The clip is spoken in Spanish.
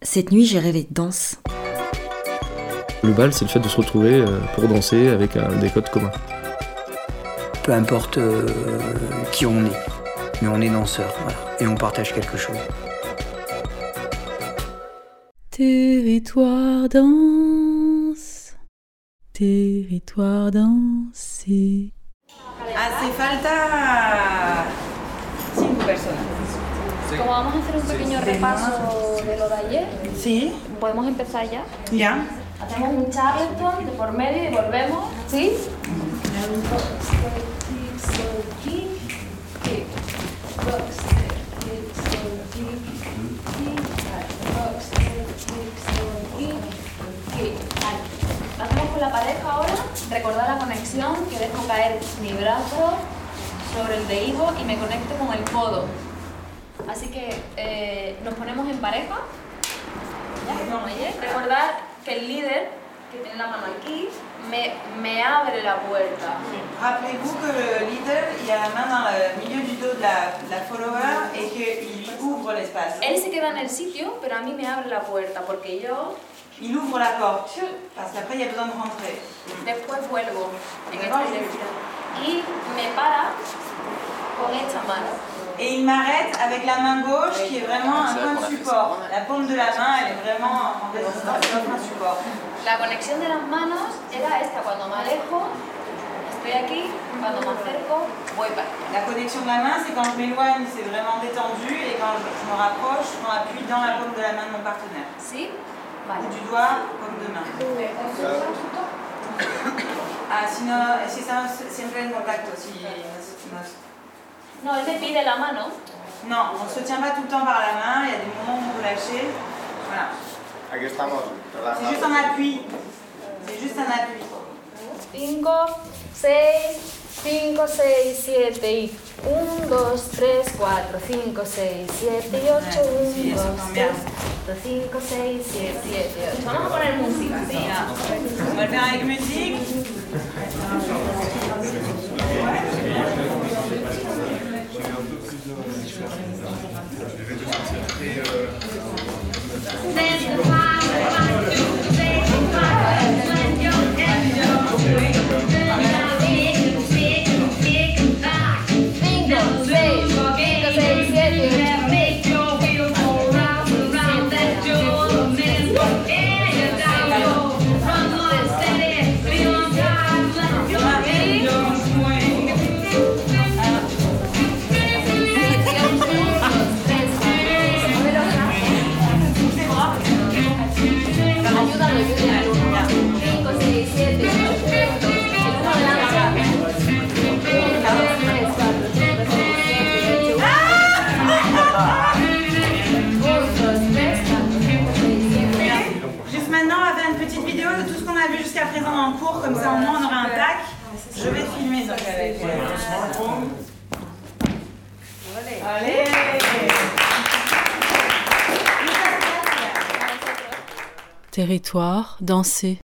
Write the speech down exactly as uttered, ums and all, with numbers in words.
Cette nuit, j'ai rêvé de danse. Le bal, c'est le fait de se retrouver pour danser avec un, des codes communs. Peu importe euh, qui on est, mais on est danseur, voilà, et on partage quelque chose. Territoire danse, territoire dansé. Hace falta cinco personas. Como vamos a hacer un pequeño repaso de lo de ayer, Sí, podemos empezar ya. ya. Hacemos un charleston de por medio y volvemos, ¿sí? Hacemos con la pareja ahora, recordar la conexión, que dejo caer mi brazo sobre el de Ivo y me conecto con el codo. Así que eh, nos ponemos en pareja. ¿Ya? Como ayer. Recordar que el líder, que tiene la mano aquí, me, me abre la puerta. Rappelez-vous que le leader, il a la main dans le milieu du dos de la, la follower et qu'il lui ouvre l'espace. Él se queda en el sitio, pero a mí me abre la puerta porque yo Il ouvre la porte, parce qu'après il y a besoin de rentrer. después vuelvo en esta dirección. Y me para con esta mano. Et il m'arrête avec la main gauche qui est vraiment un point de support. La paume de la main, elle est vraiment en résistance, c'est un support. La conexión de las manos era esta, cuando me alejo, estoy aquí, cuando me acerco, voy para allá. La connexion de la main, c'est quand je m'éloigne, c'est vraiment détendu, et quand je me rapproche, je prends appui dans la paume de la main de mon partenaire. ¿Sí? Ou Vale. du doigt, paume de main. Ah, si no, si estamos siempre en contacto, si nos, nos... No, él me pide la mano. Non, on ne se tient pas tout le temps par la main, il y a des moments où on peut lâcher. Voilà. Aquí estamos. C'est juste un appui. C'est juste un appui. cinco, seis, cinco, seis, siete y uno, dos, tres, cuatro, cinco, seis, siete y ocho, Sí, uno, eso dos, cambia. tres, cinco, seis, siete, siete y ocho. Vamos a poner música, ¿sí? On va le faire avec musique. Juste maintenant, on va faire une petite vidéo de tout ce qu'on a vu jusqu'à présent dans le cours, comme ça au moins on aura un tac. Je vais filmer donc avec le smartphone. Allez. Territoire dansé.